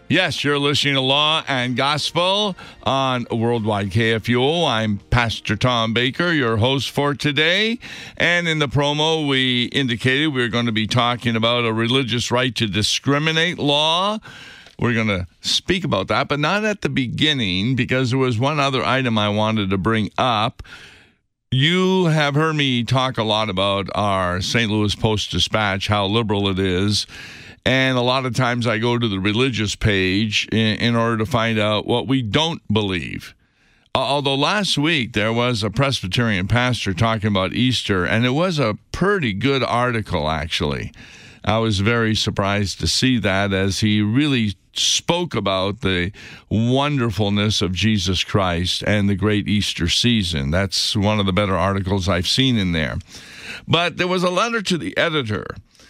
Yes, you're listening to Law and Gospel on Worldwide KFUO. I'm Pastor Tom Baker, your host for today. And in the promo, we indicated we were going to be talking about a religious right to discriminate law. We're going to speak about that, but not at the beginning, because there was one other item I wanted to bring up. You have heard me talk a lot about our St. Louis Post-Dispatch, how liberal it is. And a lot of times I go to the religious page in order to find out what we don't believe. Although last week there was a Presbyterian pastor talking about Easter, and it was a pretty good article, actually. I was very surprised to see that, as he really spoke about the wonderfulness of Jesus Christ and the great Easter season. That's one of the better articles I've seen in there. But there was a letter to the editor.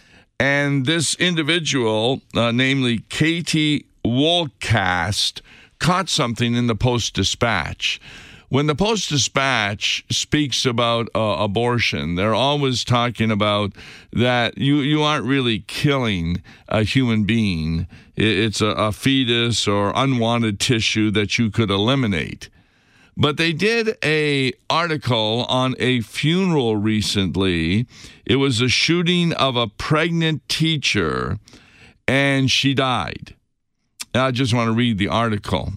And this individual, namely Katie Wohlkast, caught something in the Post-Dispatch. When the Post-Dispatch speaks about abortion, they're always talking about that you aren't really killing a human being. It's a fetus or unwanted tissue that you could eliminate. But they did an article on a funeral recently. It was a shooting of a pregnant teacher, and she died. I just want to read the article.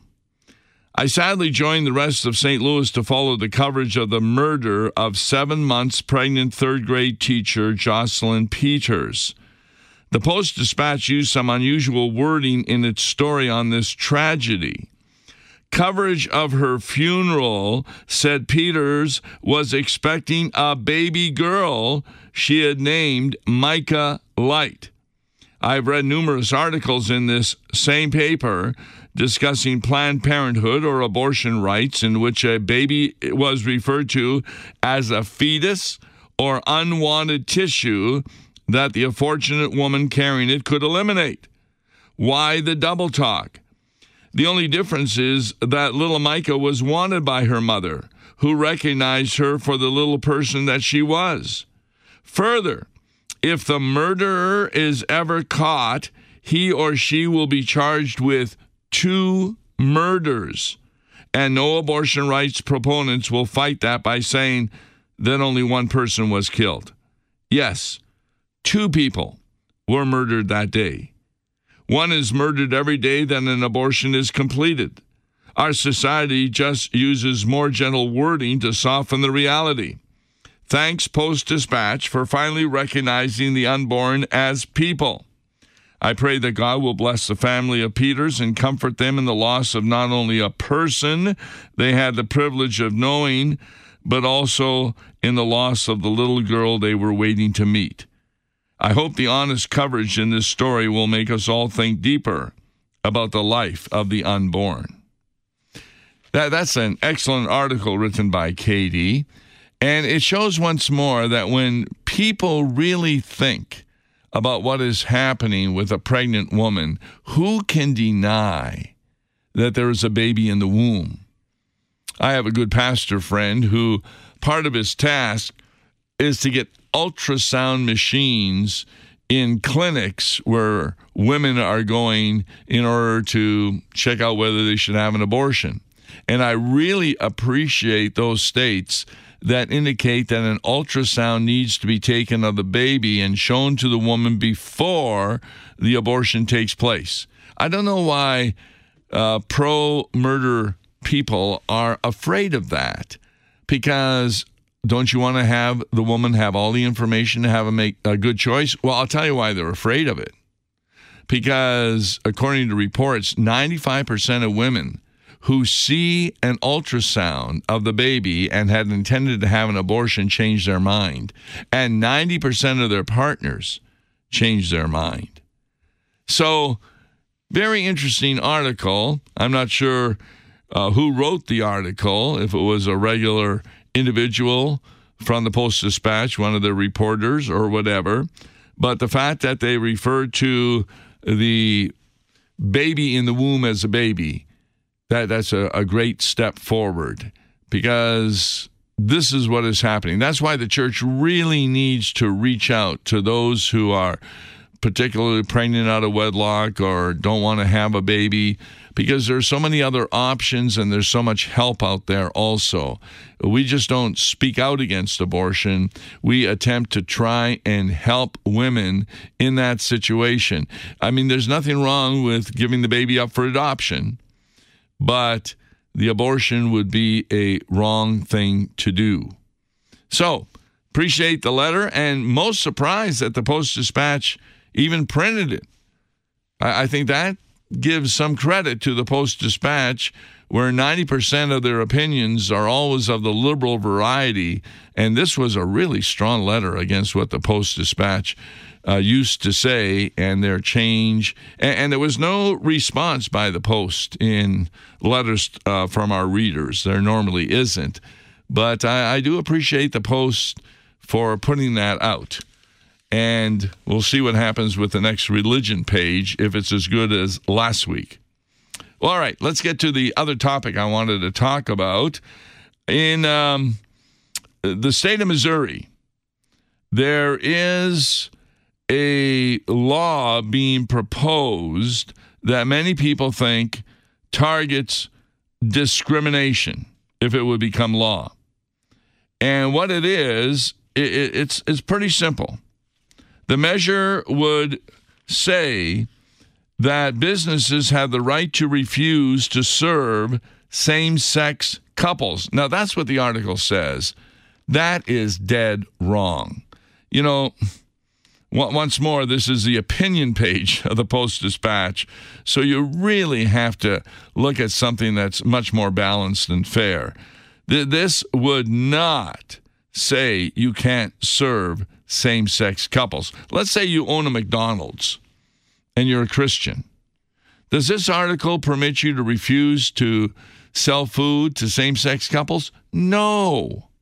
I sadly joined the rest of St. Louis to follow the coverage of the murder of 7 months pregnant third-grade teacher Jocelyn Peters. The Post-Dispatch used some unusual wording in its story on this tragedy. Coverage of her funeral said Peters was expecting a baby girl she had named Micah Light. I've read numerous articles in this same paper discussing Planned Parenthood or abortion rights, in which a baby was referred to as a fetus or unwanted tissue that the unfortunate woman carrying it could eliminate. Why the double talk? The only difference is that little Micah was wanted by her mother, who recognized her for the little person that she was. Further, if the murderer is ever caught, he or she will be charged with 2 murders. And no abortion rights proponents will fight that by saying that only one person was killed. Yes, 2 people were murdered that day. One is murdered every day that an abortion is completed. Our society just uses more gentle wording to soften the reality. Thanks, Post-Dispatch, for finally recognizing the unborn as people. I pray that God will bless the family of Peters and comfort them in the loss of not only a person they had the privilege of knowing, but also in the loss of the little girl they were waiting to meet. I hope the honest coverage in this story will make us all think deeper about the life of the unborn. That's an excellent article written by Katie, and it shows once more that when people really think about what is happening with a pregnant woman, who can deny that there is a baby in the womb? I have a good pastor friend who part of his task is to get ultrasound machines in clinics where women are going in order to check out whether they should have an abortion. And I really appreciate those states that indicate that an ultrasound needs to be taken of the baby and shown to the woman before the abortion takes place. I don't know why pro-murder people are afraid of that, because don't you want to have the woman have all the information to make a good choice? Well, I'll tell you why they're afraid of it. Because according to reports, 95% of women who see an ultrasound of the baby and had intended to have an abortion change their mind. And 90% of their partners change their mind. So, very interesting article. I'm not sure who wrote the article, if it was a regular individual from the Post-Dispatch, one of the reporters or whatever. But the fact that they referred to the baby in the womb as a baby, that's a great step forward, because this is what is happening. That's why the church really needs to reach out to those who are particularly pregnant out of wedlock or don't want to have a baby, because there's so many other options and there's so much help out there also. We just don't speak out against abortion. We attempt to try and help women in that situation. I mean, there's nothing wrong with giving the baby up for adoption, but the abortion would be a wrong thing to do. So, appreciate the letter, and most surprised that the Post-Dispatch even printed it. I think that gives some credit to the Post-Dispatch, where 90% of their opinions are always of the liberal variety, and this was a really strong letter against what the Post-Dispatch used to say and their change. And there was no response by the Post in letters from our readers. There normally isn't. But I do appreciate the Post for putting that out. And we'll see what happens with the next religion page, if it's as good as last week. Well, all right, let's get to the other topic I wanted to talk about. In the state of Missouri, there is a law being proposed that many people think targets discrimination if it would become law. And what it is, it's pretty simple. The measure would say that businesses have the right to refuse to serve same-sex couples. Now, that's what the article says. That is dead wrong. You know, once more, this is the opinion page of the Post-Dispatch, so you really have to look at something that's much more balanced and fair. This would not say you can't serve same-sex couples. Let's say you own a McDonald's and you're a Christian. Does this article permit you to refuse to sell food to same-sex couples? No.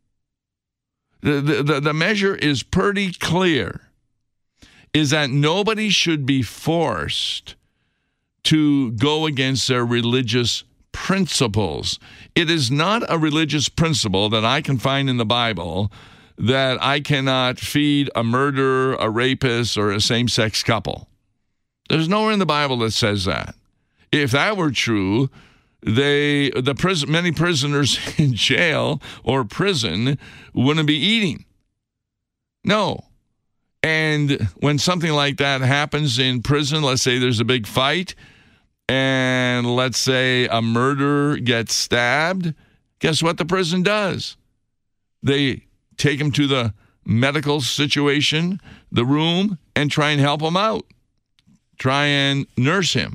The measure is pretty clear, is that nobody should be forced to go against their religious principles. It is not a religious principle that I can find in the Bible that I cannot feed a murderer, a rapist, or a same-sex couple. There's nowhere in the Bible that says that. If that were true, many prisoners in jail or prison wouldn't be eating. No. And when something like that happens in prison, let's say there's a big fight, and let's say a murderer gets stabbed, guess what the prison does? They take him to the medical situation, the room, and try and help him out. Try and nurse him.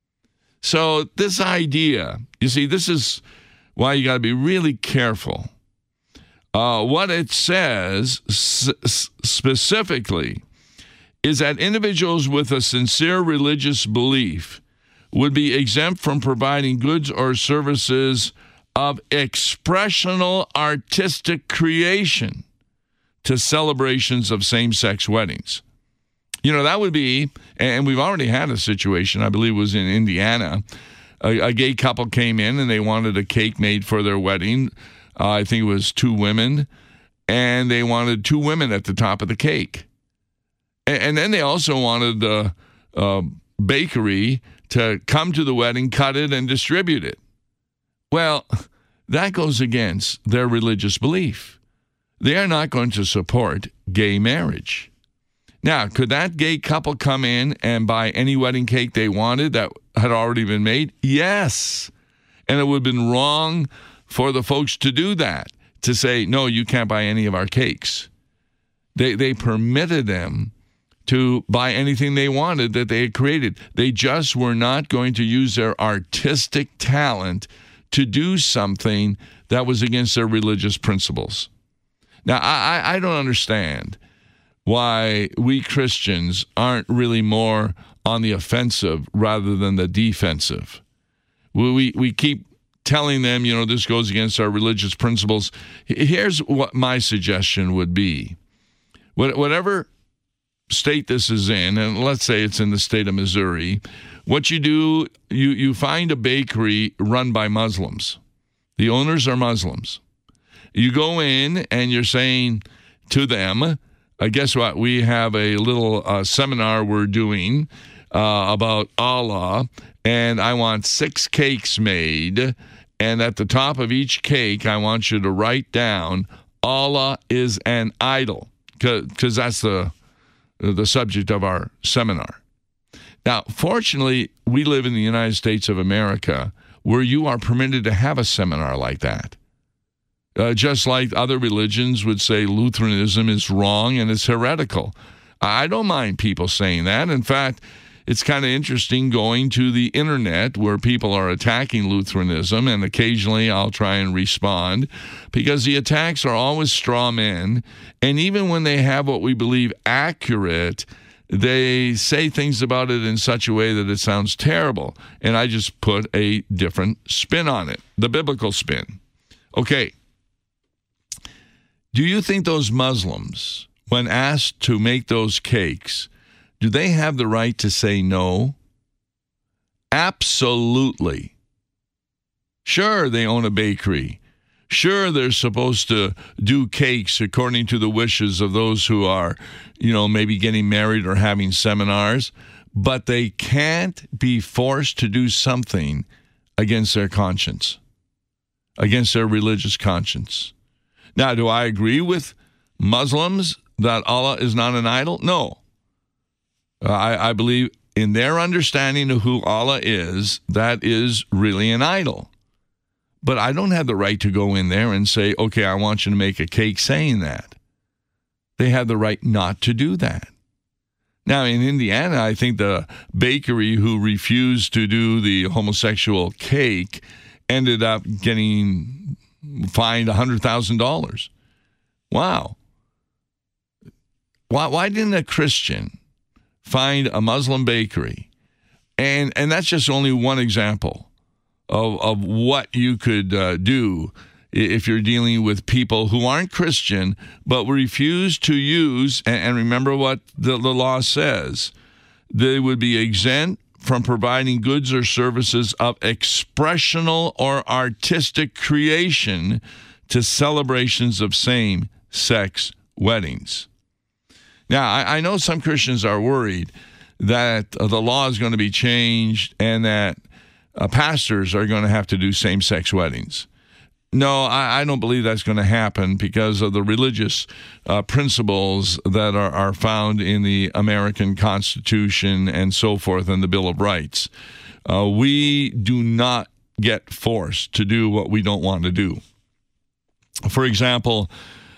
So this idea, you see, this is why you got to be really careful. What it says specifically is that individuals with a sincere religious belief would be exempt from providing goods or services of expressional artistic creation to celebrations of same-sex weddings. You know, that would be, and we've already had a situation, I believe it was in Indiana, a gay couple came in and they wanted a cake made for their wedding. I think it was 2 women, and they wanted 2 women at the top of the cake. And then they also wanted the bakery to come to the wedding, cut it, and distribute it. Well, that goes against their religious belief. They are not going to support gay marriage. Now, could that gay couple come in and buy any wedding cake they wanted that had already been made? Yes. And it would have been wrong for the folks to do that, to say, no, you can't buy any of our cakes. They permitted them to buy anything they wanted that they had created. They just were not going to use their artistic talent to do something that was against their religious principles. Now, I don't understand why we Christians aren't really more on the offensive rather than the defensive. We keep telling them, you know, this goes against our religious principles. Here's what my suggestion would be. Whatever state this is in, and let's say it's in the state of Missouri, what you do, you find a bakery run by Muslims. The owners are Muslims. You go in and you're saying to them, guess what? We have a little seminar we're doing about Allah, and I want 6 cakes made, and at the top of each cake, I want you to write down, Allah is an idol, because that's the subject of our seminar. Now, fortunately, we live in the United States of America, where you are permitted to have a seminar like that. Just like other religions would say Lutheranism is wrong and it's heretical. I don't mind people saying that. In fact, it's kind of interesting going to the internet where people are attacking Lutheranism, and occasionally I'll try and respond, because the attacks are always straw men, and even when they have what we believe accurate, they say things about it in such a way that it sounds terrible, and I just put a different spin on it, the biblical spin. Okay. Do you think those Muslims, when asked to make those cakes, do they have the right to say no? Absolutely. Sure, they own a bakery. Sure, they're supposed to do cakes according to the wishes of those who are, maybe getting married or having seminars, but they can't be forced to do something against their conscience, against their religious conscience. Now, do I agree with Muslims that Allah is not an idol? No. I believe in their understanding of who Allah is, that is really an idol. But I don't have the right to go in there and say, okay, I want you to make a cake saying that. They have the right not to do that. Now, in Indiana, I think the bakery who refused to do the homosexual cake ended up getting fined $100,000. Wow. Why didn't a Christian find a Muslim bakery? And that's just only one example of what you could do if you're dealing with people who aren't Christian but refuse to use, and remember what the law says, they would be exempt from providing goods or services of expressional or artistic creation to celebrations of same-sex weddings. Now, I know some Christians are worried that the law is going to be changed and that pastors are going to have to do same-sex weddings. No, I don't believe that's going to happen because of the religious principles that are found in the American Constitution and so forth and the Bill of Rights. We do not get forced to do what we don't want to do. For example,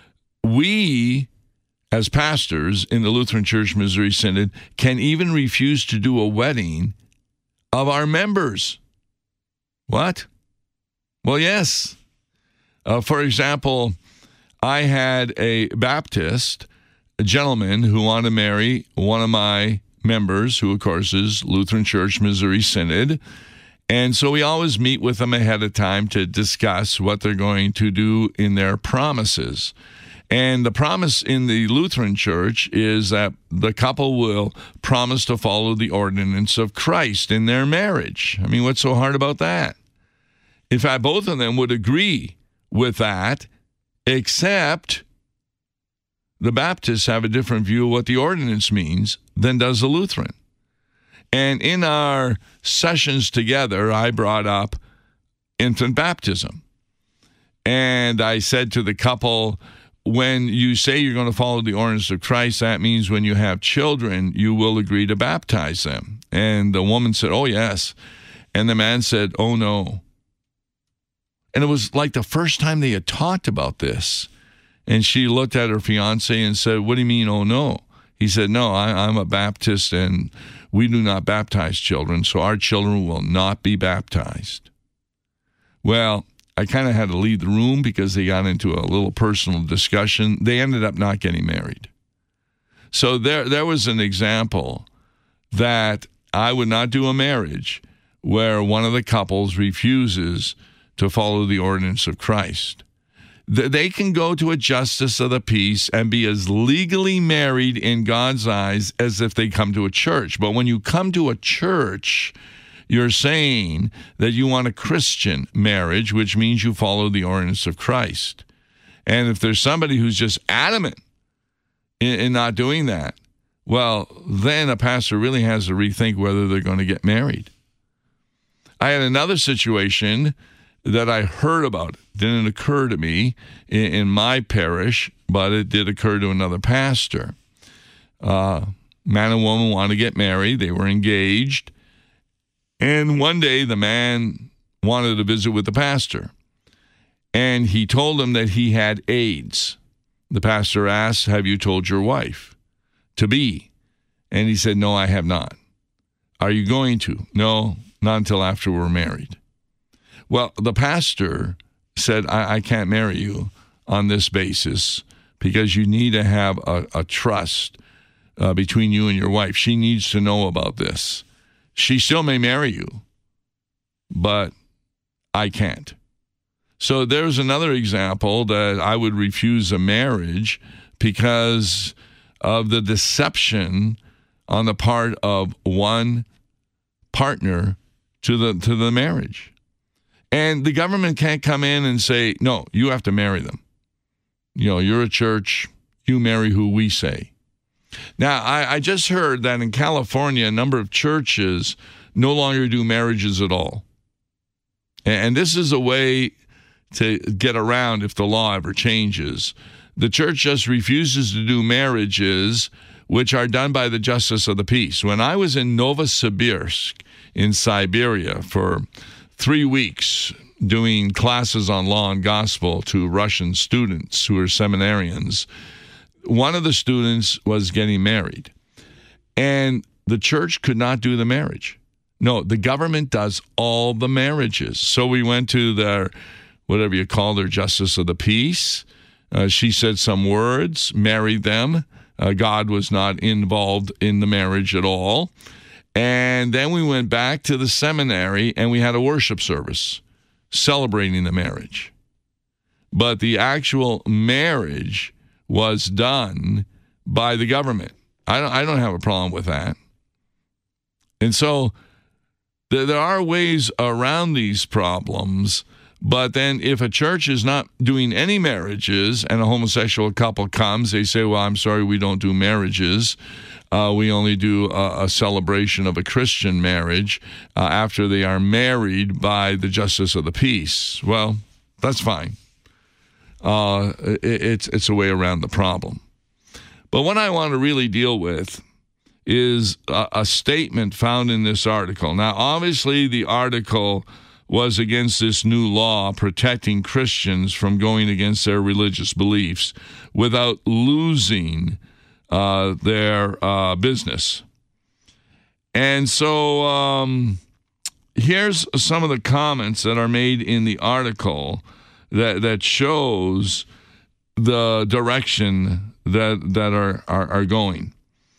we, as pastors in the Lutheran Church Missouri Synod, can even refuse to do a wedding of our members. What? Well, yes. For example, I had a Baptist, a gentleman who wanted to marry one of my members, who, of course, is Lutheran Church Missouri Synod. And so we always meet with them ahead of time to discuss what they're going to do in their promises. And the promise in the Lutheran Church is that the couple will promise to follow the ordinance of Christ in their marriage. I mean, what's so hard about that? In fact, both of them would agree with that, except the Baptists have a different view of what the ordinance means than does the Lutheran. And in our sessions together, I brought up infant baptism. And I said to the couple, when you say you're going to follow the ordinance of Christ, that means when you have children, you will agree to baptize them. And the woman said, oh, yes. And the man said, oh, no. And it was like the first time they had talked about this. And she looked at her fiancé and said, what do you mean, oh, no? He said, no, I'm a Baptist and we do not baptize children, so our children will not be baptized. Well, I kind of had to leave the room because they got into a little personal discussion. They ended up not getting married. So there was an example that I would not do a marriage where one of the couples refuses to follow the ordinance of Christ. They can go to a justice of the peace and be as legally married in God's eyes as if they come to a church. But when you come to a church, you're saying that you want a Christian marriage, which means you follow the ordinance of Christ. And if there's somebody who's just adamant in not doing that, well, then a pastor really has to rethink whether they're going to get married. I had another situation that I heard about. It didn't occur to me in my parish, but it did occur to another pastor. Man and woman wanted to get married. They were engaged. And one day the man wanted to visit with the pastor. And he told him that he had AIDS. The pastor asked, "Have you told your wife to be?" And he said, "No, I have not." "Are you going to?" "No, not until after we're married." Well, the pastor said, I can't marry you on this basis because you need to have a trust between you and your wife. She needs to know about this. She still may marry you, but I can't. So there's another example that I would refuse a marriage because of the deception on the part of one partner to the marriage. And the government can't come in and say, "No, you have to marry them. You're a church, you marry who we say." Now, I just heard that in California, a number of churches no longer do marriages at all. And this is a way to get around if the law ever changes. The church just refuses to do marriages which are done by the justice of the peace. When I was in Novosibirsk in Siberia for 3 weeks doing classes on law and gospel to Russian students who are seminarians, one of the students was getting married, and the church could not do the marriage. No, the government does all the marriages. So we went to their, whatever you call their justice of the peace. She said some words, married them. God was not involved in the marriage at all. And then we went back to the seminary and we had a worship service celebrating the marriage. But the actual marriage was done by the government. I don't have a problem with that. And so there are ways around these problems, but then if a church is not doing any marriages and a homosexual couple comes, they say, "Well, I'm sorry, we don't do marriages. We only do a celebration of a Christian marriage after they are married by the justice of the peace." Well, that's fine. It's a way around the problem. But what I want to really deal with is a statement found in this article. Now, obviously, the article was against this new law protecting Christians from going against their religious beliefs without losing their business. And so here's some of the comments that are made in the article that shows the direction that are going.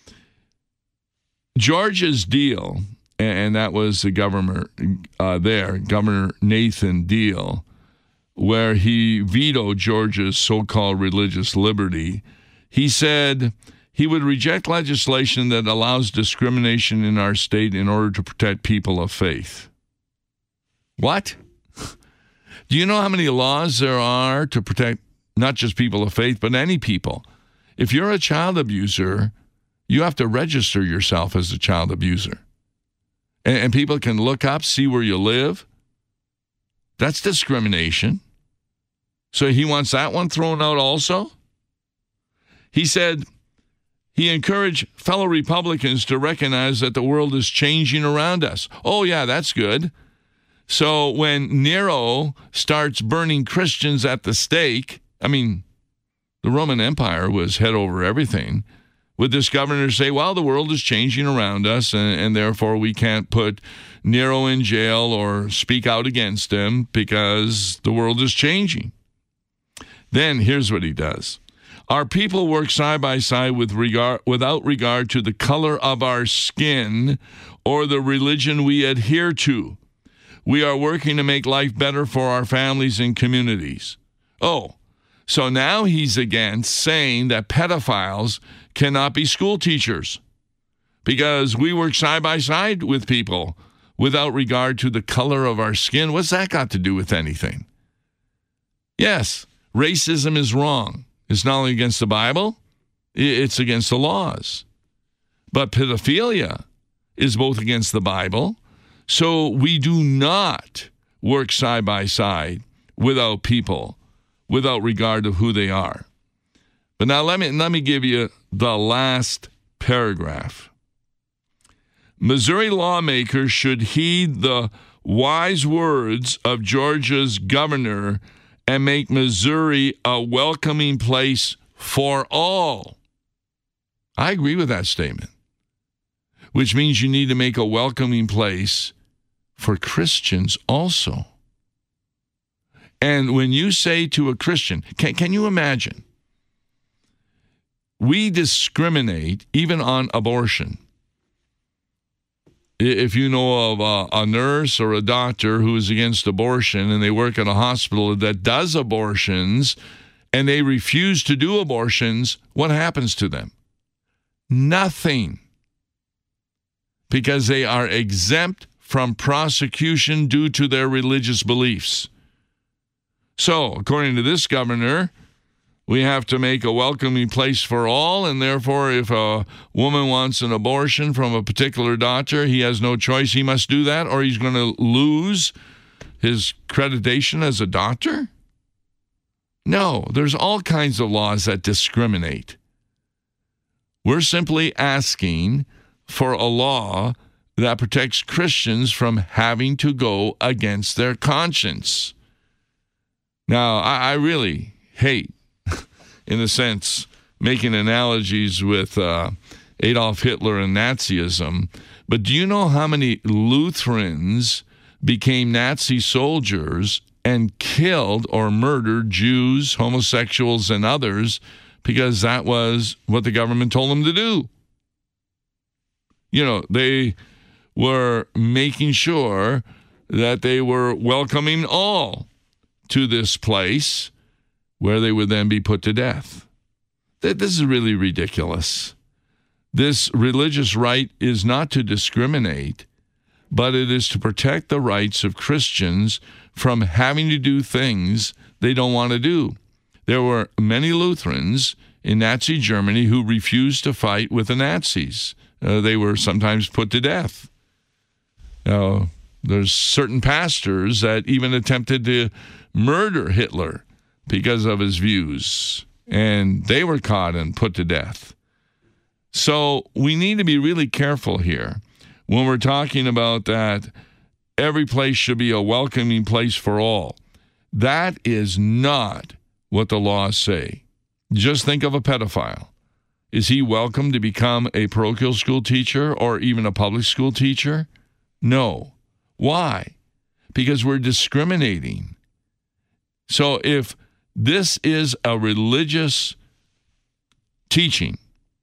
Georgia's deal, and that was the governor Governor Nathan Deal, where he vetoed Georgia's so-called religious liberty. He said he would reject legislation that allows discrimination in our state in order to protect people of faith. What? Do you know how many laws there are to protect not just people of faith, but any people? If you're a child abuser, you have to register yourself as a child abuser. And people can look up, see where you live. That's discrimination. So he wants that one thrown out also? He said he encouraged fellow Republicans to recognize that the world is changing around us. Oh, yeah, that's good. So when Nero starts burning Christians at the stake, I mean, the Roman Empire was head over everything. Would this governor say, well, the world is changing around us, and therefore we can't put Nero in jail or speak out against him because the world is changing? Then here's what he does. Our people work side by side without regard to the color of our skin or the religion we adhere to. We are working to make life better for our families and communities. Oh, so now he's against saying that pedophiles cannot be school teachers because we work side by side with people without regard to the color of our skin. What's that got to do with anything? Yes, racism is wrong. It's not only against the Bible, It's against the laws. But pedophilia is both against the Bible. So we do not work side by side without people, without regard of who they are. But now let me give you the last paragraph. Missouri lawmakers should heed the wise words of Georgia's governor and make Missouri a welcoming place for all. I agree with that statement, which means you need to make a welcoming place for Christians also. And when you say to a Christian, can you imagine? We discriminate even on abortion. If you know of a nurse or a doctor who is against abortion and they work at a hospital that does abortions and they refuse to do abortions, what happens to them? Nothing. Because they are exempt from prosecution due to their religious beliefs. So, according to this governor, we have to make a welcoming place for all, and therefore if a woman wants an abortion from a particular doctor, he has no choice. He must do that, or he's going to lose his accreditation as a doctor? No, there's all kinds of laws that discriminate. We're simply asking for a law that protects Christians from having to go against their conscience. Now, I really hate, in a sense, making analogies with Adolf Hitler and Nazism, but do you know how many Lutherans became Nazi soldiers and killed or murdered Jews, homosexuals, and others because that was what the government told them to do? You know, they were making sure that they were welcoming all to this place where they would then be put to death. This is really ridiculous. This religious right is not to discriminate, but it is to protect the rights of Christians from having to do things they don't want to do. There were many Lutherans in Nazi Germany who refused to fight with the Nazis. They were sometimes put to death. There's certain pastors that even attempted to murder Hitler because of his views, and they were caught and put to death. So we need to be really careful here when we're talking about that every place should be a welcoming place for all. That is not what the laws say. Just think of a pedophile. Is he welcome to become a parochial school teacher or even a public school teacher? No. Why? Because we're discriminating. So if this is a religious teaching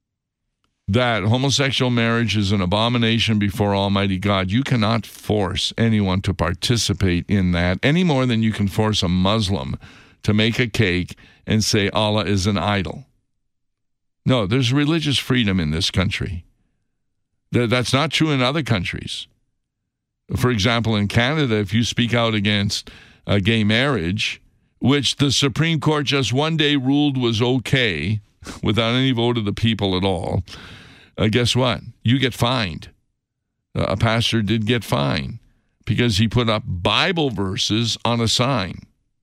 that homosexual marriage is an abomination before Almighty God, you cannot force anyone to participate in that any more than you can force a Muslim to make a cake and say Allah is an idol. No, there's religious freedom in this country. That's not true in other countries. For example, in Canada, if you speak out against gay marriage, which the Supreme Court just one day ruled was okay without any vote of the people at all, guess what? You get fined. A pastor did get fined because he put up Bible verses on a sign.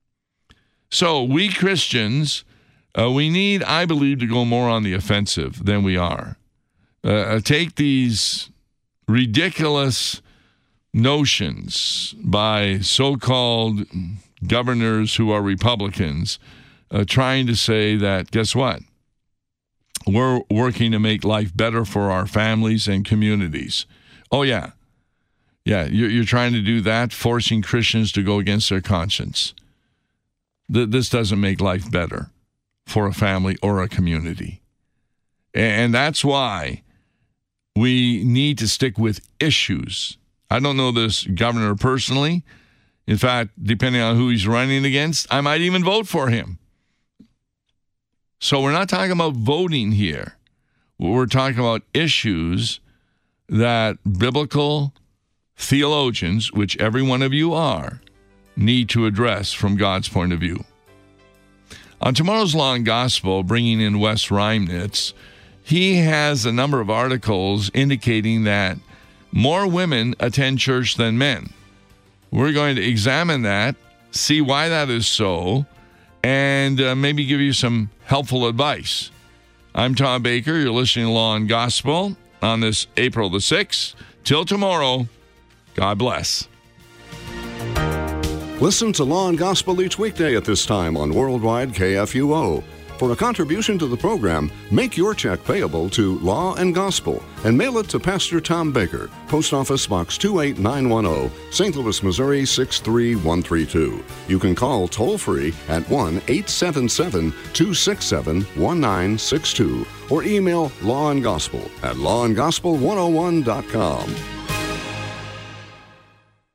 So we Christians, we need, I believe, to go more on the offensive than we are. Take these ridiculous notions by so-called governors who are Republicans trying to say that, guess what? We're working to make life better for our families and communities. Oh, yeah. Yeah, you're trying to do that, forcing Christians to go against their conscience. This doesn't make life better for a family or a community. And that's why we need to stick with issues. I don't know this governor personally. In fact, depending on who he's running against, I might even vote for him. So we're not talking about voting here. We're talking about issues that biblical theologians, which every one of you are, need to address from God's point of view. On tomorrow's Law and Gospel, bringing in Wes Reimnitz, he has a number of articles indicating that more women attend church than men. We're going to examine that, see why that is so, and maybe give you some helpful advice. I'm Tom Baker. You're listening to Law and Gospel on this April the 6th. Till tomorrow, God bless. Listen to Law and Gospel each weekday at this time on Worldwide KFUO. For a contribution to the program, make your check payable to Law and Gospel and mail it to Pastor Tom Baker, Post Office Box 28910, St. Louis, Missouri 63132. You can call toll-free at 1-877-267-1962 or email lawandgospel@lawandgospel101.com.